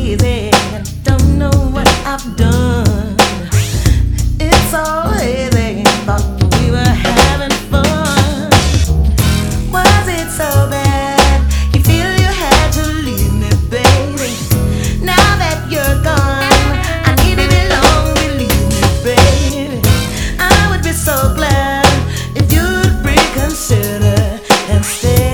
crazy. I don't know what I've done. It's so hazy. Thought we were having fun. Was it so bad? You feel you had to leave me, baby. Now that you're gone, I need to belong. Believe me, baby. I would be so glad if you'd reconsider and stay.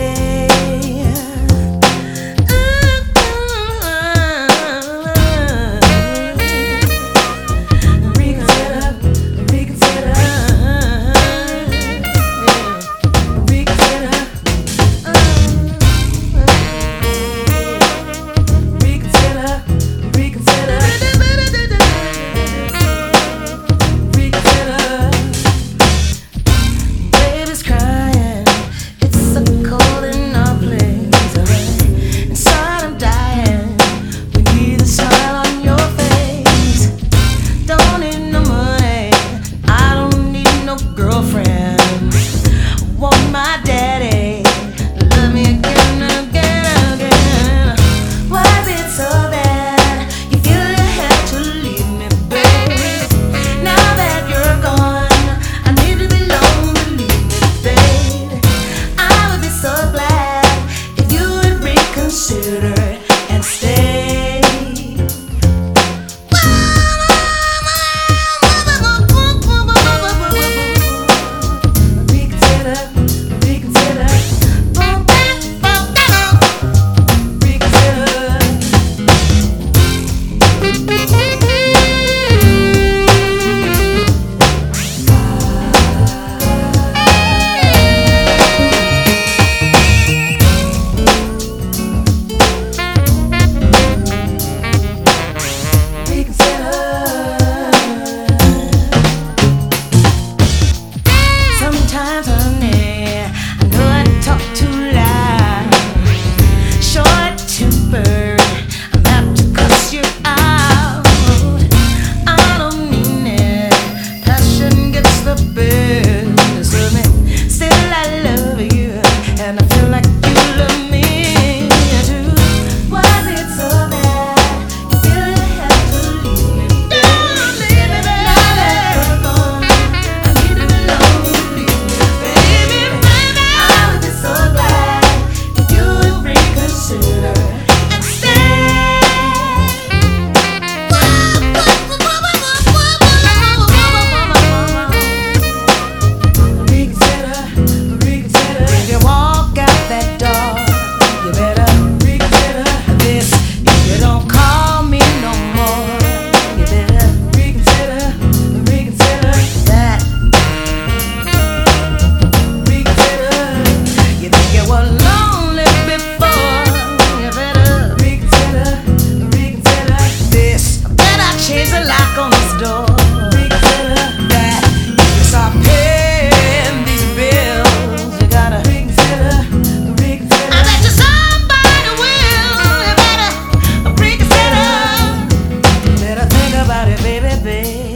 And stay. Sometimes, honey, I know I talk too loud. Short tempered, I'm apt to cuss you out. I don't mean it, passion gets the best of me. Still I love you, and I feel like you love me too. Was it so bad? You feel you had to leave me. Don't leave me, baby. Now that you're gone, I need to belong. Baby, baby.